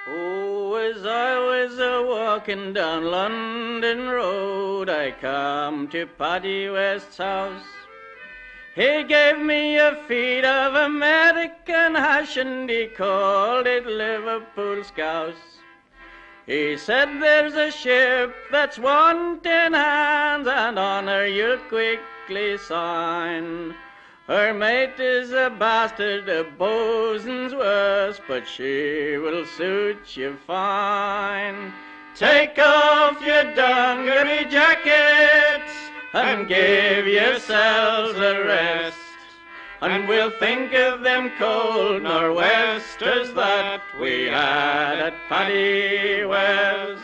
Oh, as I was a-walking down London Road, I come to Paddy West's house. He gave me a feed of American hash and he called it Liverpool Scouse. He said there's a ship that's wanting hands and on her you'll quickly sign. Her mate is a bastard, a bosun's worse, but she will suit you fine. Take off your dungaree jackets and give yourselves a rest, and we'll think of them cold nor'westers that we had at Paddy West.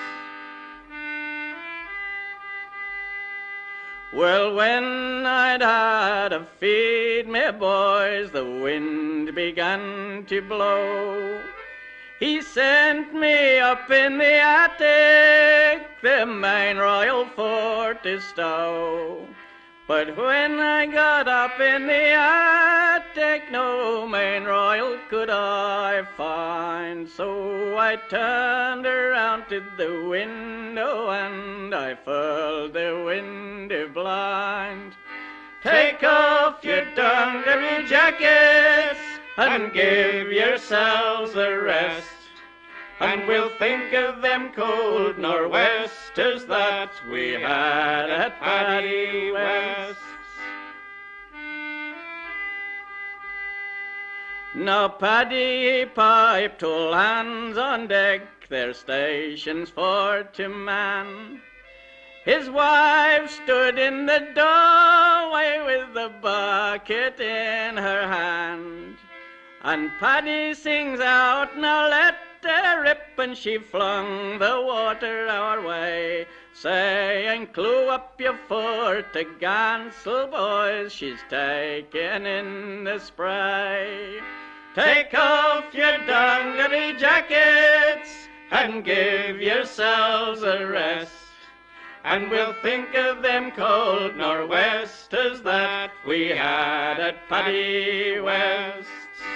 Well, when I'd had a feed, me boys, the wind began to blow. He sent me up in the attic, the main royal fort to stow. But when I got up in the attic, no main royal could I find. So I turned around to the window and I furled the window blind. Take off your dungaree jackets and give yourselves a rest, and we'll think of them cold nor'westers that we had at Paddy West. Now Paddy piped all hands on deck, their stations for to man. His wife stood in the doorway with the bucket in her hand, and Paddy sings out, now let her rip, and she flung the water our way, saying, clew up your fore-to-gansel, boys, she's taken in the spray. Take off your dungaree jackets and give yourselves a rest, and we'll think of them cold nor'westers that we had at Paddy West.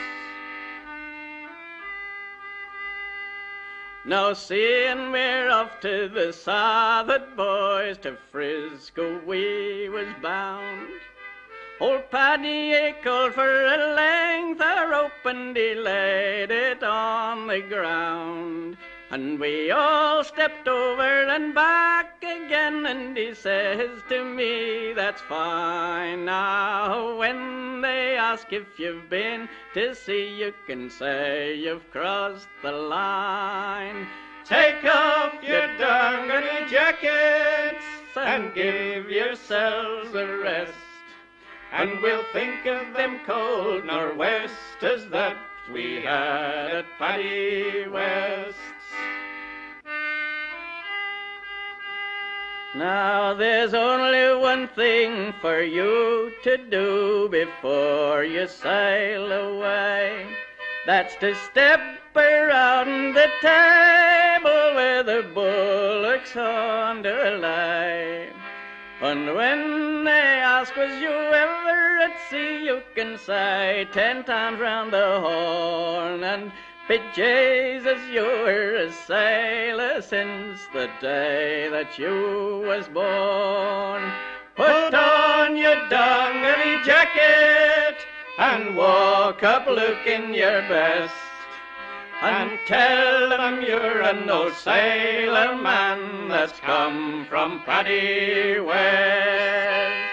Now seeing we're off to the south'ard, boys, to Frisco we was bound. Old Paddy he called for a length of rope and he laid it on the ground. And we all stepped over and back again, and he says to me, that's fine. Now when they ask if you've been to sea, you can say you've crossed the line. Take off your dungaree jackets and give yourselves a rest, and we'll think of them cold nor'westers that we had at Paddy West. Now there's only one thing for you to do before you sail away. That's to step around the table where the bullocks underlay. And when they ask, was you ever at sea, you can say 10 times round the Horn, and be Jesus, you're a sailor since the day that you was born. Put on your dungaree jacket and walk up looking your best, and tell them you're an old sailor man that's come from Paddy West.